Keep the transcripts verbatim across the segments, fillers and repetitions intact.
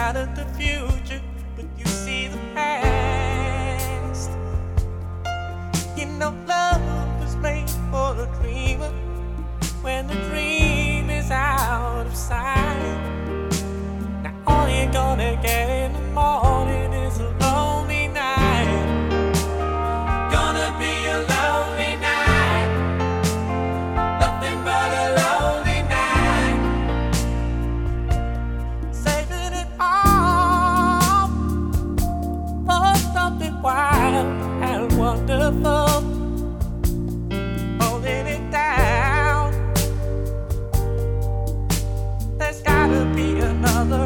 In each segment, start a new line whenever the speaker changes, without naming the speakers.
out of the future, but you see the past. You know love was made for a dreamer. When the dream is out of sight, now all you're gonna get in the morning is a lonely night. Gonna be a lonely night, nothing but a lonely night. Saving it all for something wild and wonderful. Holding it down, there's gotta be another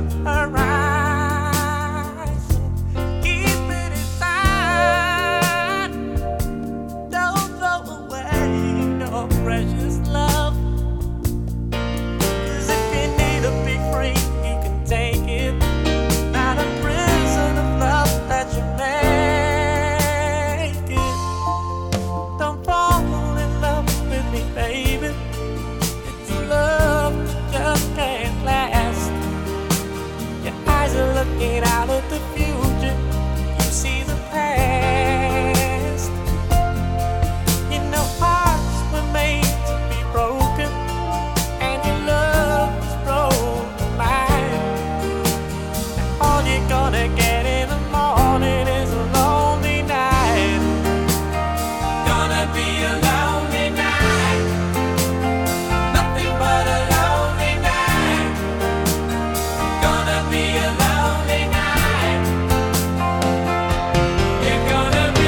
horizon. Keep it inside, don't throw away your precious love. 'Cause if you need to be free, you can take it. Not a prison of love that you make it. Don't fall in love with me, baby. It's love just can't last. Your eyes are looking out at the future, you see the past. You know hearts were made to be broken, and your love was broken mine. Now all you're gonna get in the morning is a lonely night. Gonna be a lonely night, nothing but a lonely night. Gonna be a lonely night. You're gonna be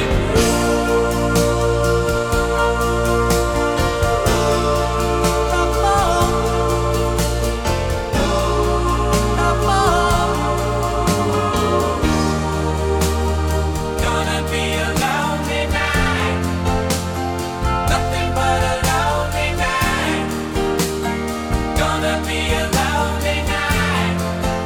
Gonna be a lonely night, nothing but a lonely night. Gonna be a lonely night.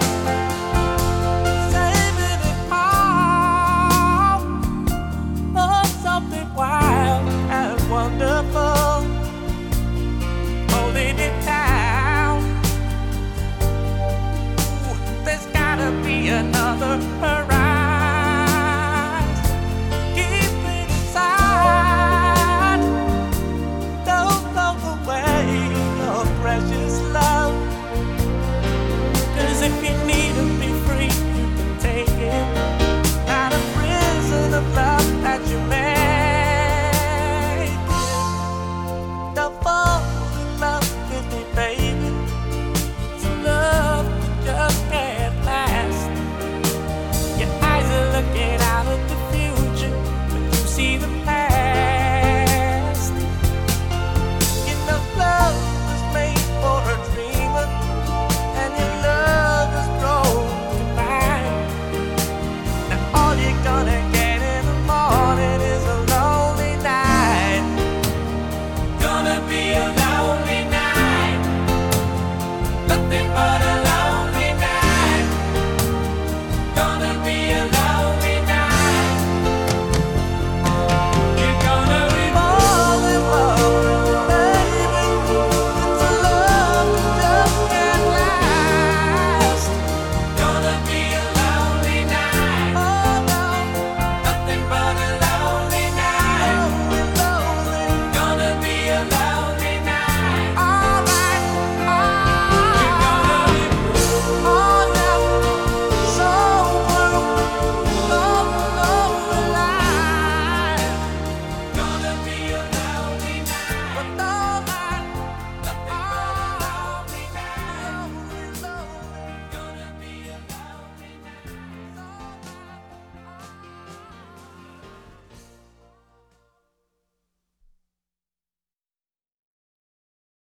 Saving it all for something wild and wonderful. Holding it down, ooh, there's gotta be another